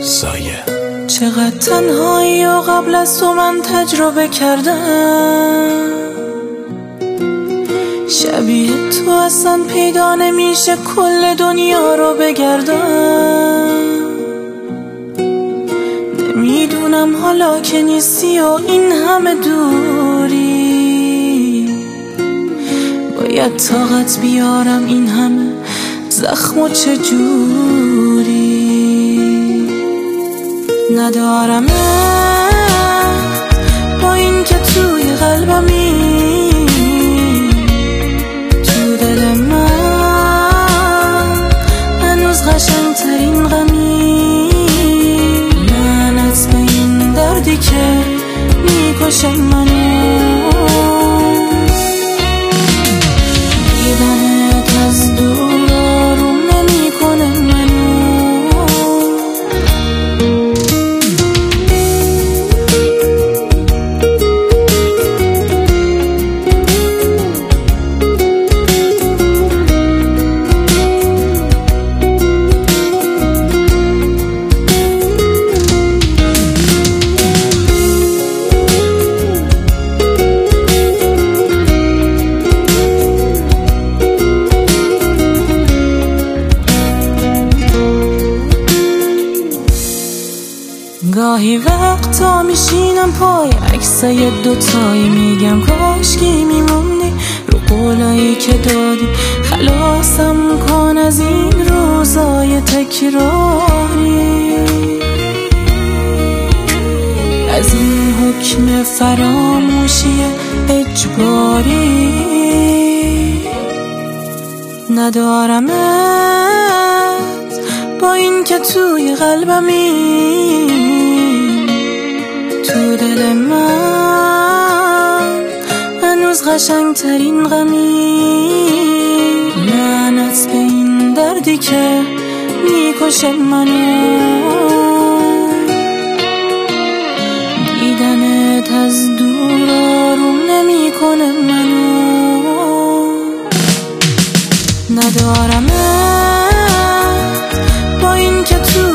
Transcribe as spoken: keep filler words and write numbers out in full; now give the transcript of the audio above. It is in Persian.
سایه. چقدر تنهایی و قبل از تو من تجربه کردم، شبیه تو اصلا پیدا نمیشه کل دنیا رو بگردم. نمیدونم حالا که نیستی و این همه دوری، باید طاقت بیارم این همه زخم و چجوری. ندارم با این که توی قلبمی، تو دل من هنوز قشنگ ترین غمی. لعنت به این دردی که میکشه منو، دیدنت از دور آروم نمیکنه منو. گاهی وقتا میشینم پای عکسای دوتایی، میگم کاشکی میموندی رو قولایی که دادی، خلاصم کن از این روزای تکراری، از این حکم فراموشی اجباری. ندارمت با این که توی قلبمی، تو دل من هنوز قشنگ ترین غمی. لعنت به این دردی که میکشه منو، دیدنت از دور آروم نمیکنه منو. ندارمت با این که تو